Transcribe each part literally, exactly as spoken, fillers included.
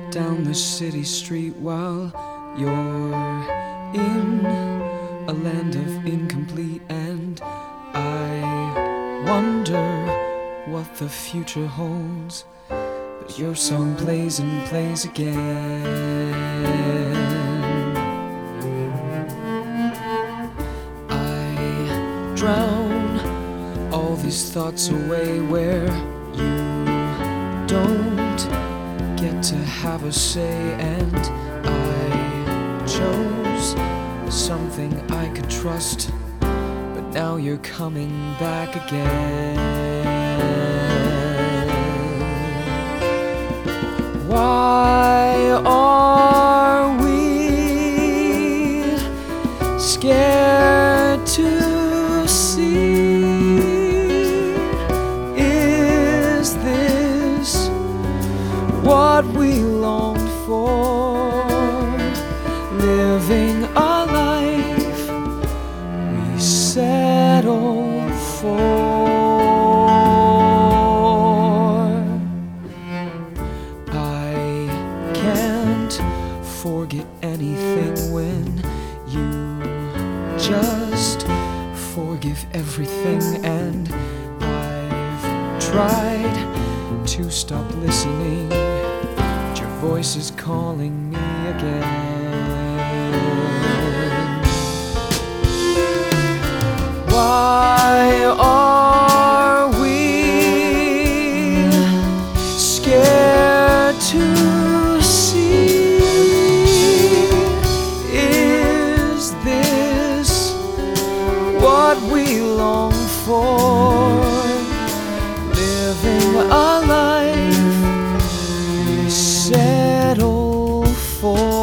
down the city street while you're in a land of incomplete, and I wonder what the future holds. But your song plays and plays again. I drown all these thoughts away where you don't get to have a say, and I chose something I could trust, but now you're coming back again. Why are we scared to see? Is this what we longed for? Living a life we settled for. I can't forget anything when you just forgive everything, and I've tried to stop listening, but your voice is calling me again. Why are we scared to see? Is this what we long for? Living a life we settle for.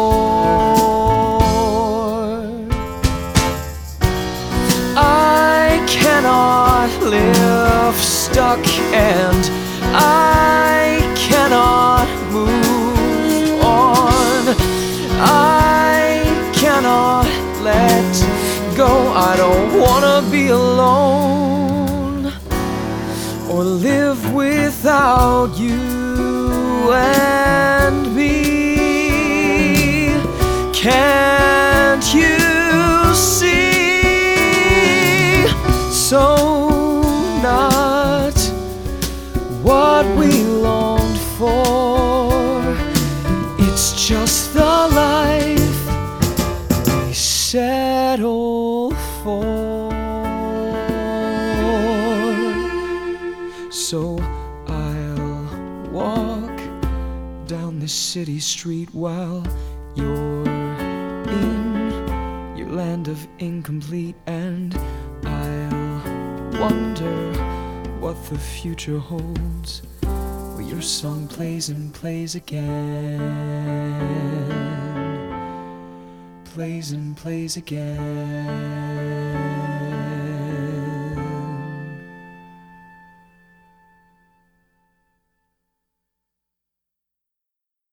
I cannot live stuck, and I cannot move on. I cannot let go. I don't wanna be alone or live without you and me. Can't you see? So not what we longed for. It's just the life we settle for. So I'll walk down the city street while you're in your land of incomplete, and I'll wonder what the future holds, where your song plays and plays again, plays and plays again.